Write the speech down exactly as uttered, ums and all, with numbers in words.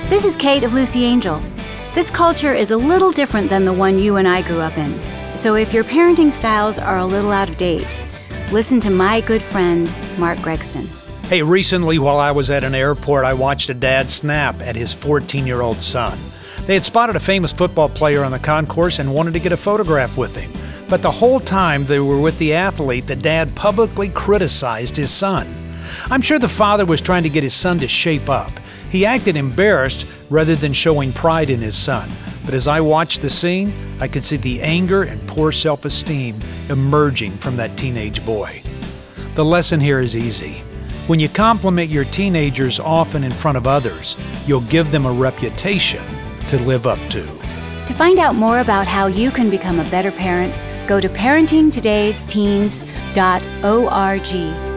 This is Kate of Lucy Angel. This culture is a little different than the one you and I grew up in. So if your parenting styles are a little out of date, listen to my good friend, Mark Gregston. Hey, recently while I was at an airport, I watched a dad snap at his fourteen-year-old son. They had spotted a famous football player on the concourse and wanted to get a photograph with him. But the whole time they were with the athlete, the dad publicly criticized his son. I'm sure the father was trying to get his son to shape up. He acted embarrassed rather than showing pride in his son. But as I watched the scene, I could see the anger and poor self-esteem emerging from that teenage boy. The lesson here is easy. When you compliment your teenagers often in front of others, you'll give them a reputation to live up to. To find out more about how you can become a better parent, go to parenting todays teens dot org.